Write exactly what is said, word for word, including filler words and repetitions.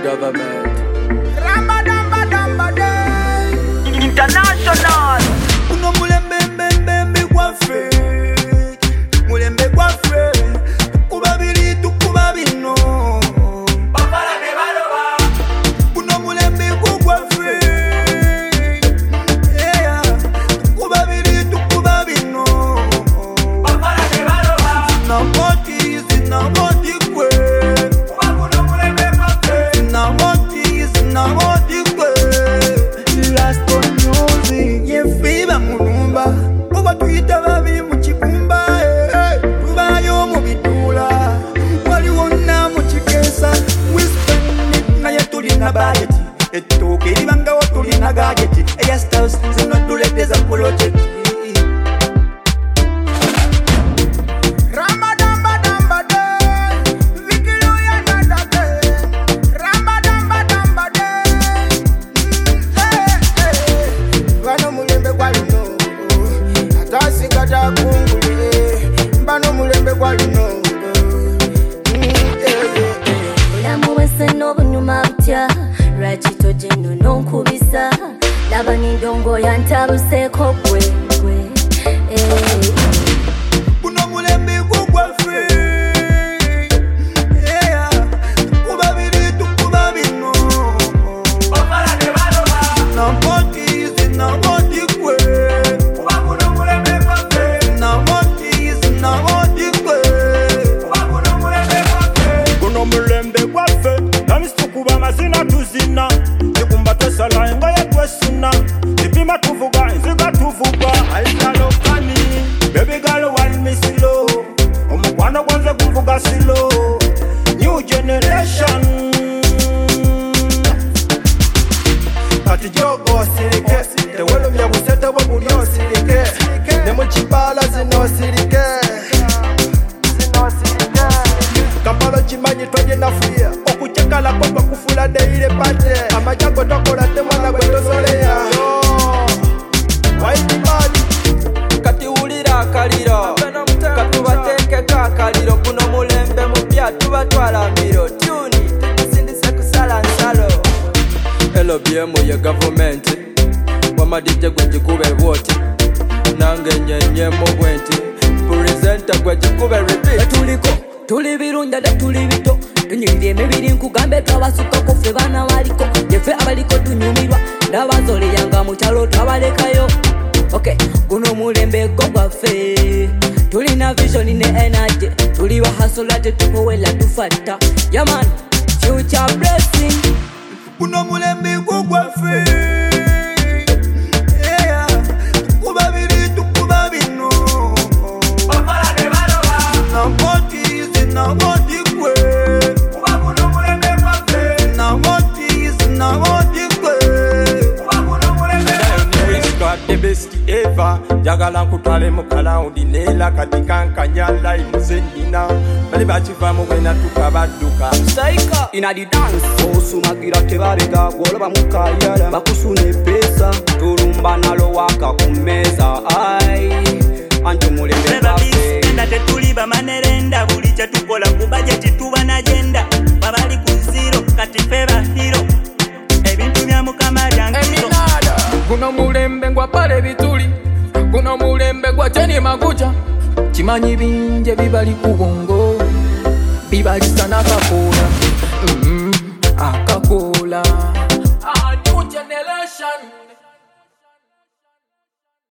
government. International. Uno mulembe mbembe mbigwafe, mulembe gwafe, tukubabiri tukubabino. Bafala ne baloba. Uno mulembe gugwafe, yeah, tukubabiri tukubabino. Bafala ne baloba. Na moti zina moti kwe. Uno mulembe gwafe. Na moti zina moti kwe. Last one music, ye fiba mulumba. Oba tuita babi muchikumba, eh. Tubayo mubitula. Wali wona muchikesa. We spend it na ya tulina budget. Etoke libanga wa tulina gadget. Eya stars zino tuleteza project. Rachito jeno nonkubisa laba nindongo yantabuseko gwe gwe eh Buno mulembe gugwafe yeah kubabiri tukubabino Bafala ne baloba na moti zina moti kwe Kuba buno mulembe gwafe na moti zina moti kwe Kuba buno mulembe gwafe Buno mulembe gwafe Kuba mazina tuzina Nikumba tesala inga ya kwesuna Nipima tuvuga inziga tuvuga Aina lokani Baby girl want me slow Omukwano kwanze kuvuga silo New generation Kati jogo sirike Tewelo mya kuseta wabu nyo sirike Nemu chibala zino sirike Zino sirike Kampalo chimanyi twaje na fria Okuchekala kwa kufula deile pate Amajago tokola temwana kweto soleya Waiti badi Kati ulira akaliro Katubateke kakaliro Kuno mulembe mupya tuba twala mbiro Tuni tukusindise kusala nsalo L B M ye government Wamadije gwe jikube bwoti Nange nyenye mubwenti Presenter gwe jikube repeat Tuliko tuli birunda da tuli bito tunyirire emibiri nkugambe twabasuka kofe bana waliko jefe abaliko tunyumirwa ndabazole yanga mu kyalo twabalekayo okay guno mulembe gogwafe tulina vision ne energy tuli bahasolate tukowela tufatta yaman future blessing guno mulembe gogwafe yeah kubabiri tukubabino Bafala ne baloba na moti zina moti kwe Kuba buno mulembe gwafe na moti zina moti kwe Kuba buno mulembe gwafe got the best ever Jagala nkutwale mukala undinela katika nkanyala imuzenina Bali bachiva mwena tukabaduka Saika Ina di dance Osumagira tebabega Woloba mukayala Bakusune pesa Turumba nalo waka kumeza Ay Antu mulembe bafe Nda tetuli bamanelenda Buli chatukola kubajeti tuba na jenda Babali kuziro Kati feba hero Ebintu bya mukama byangizo Guno mulembe ngwa pale bituli Guno mulembe gwa cheni makucha Chimanyi binje bibali kubongo Bibali sana kakola mm -hmm. Akakola A new generation